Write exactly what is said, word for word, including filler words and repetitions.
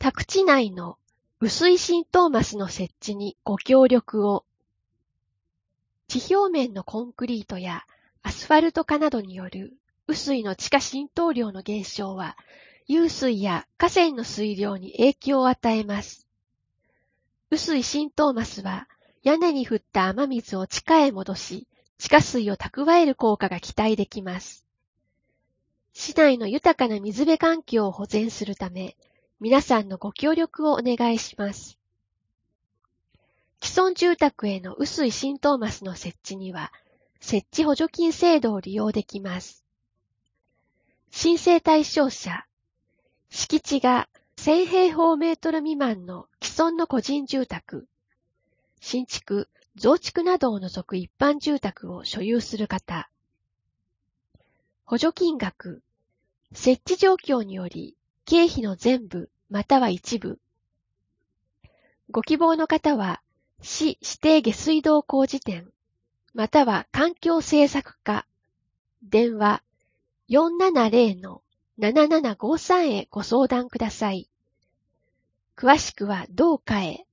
宅地内の雨水浸透マスの設置にご協力を。地表面のコンクリートやアスファルト化などによる雨水の地下浸透量の減少は、湧水や河川の水量に影響を与えます。雨水浸透マスは、屋根に降った雨水を地下へ戻し、地下水を蓄える効果が期待できます。市内の豊かな水辺環境を保全するため、皆さんのご協力をお願いします。既存住宅への雨水浸透マスの設置には、設置補助金制度を利用できます。申請対象者、敷地がせん平方メートル未満の既存の個人住宅、新築、増築などを除く一般住宅を所有する方。補助金額、設置状況により経費の全部または一部。ご希望の方は、市指定下水道工事店、または環境政策課、電話 よんななゼロ のななななごさん へご相談ください。詳しくは同課へ。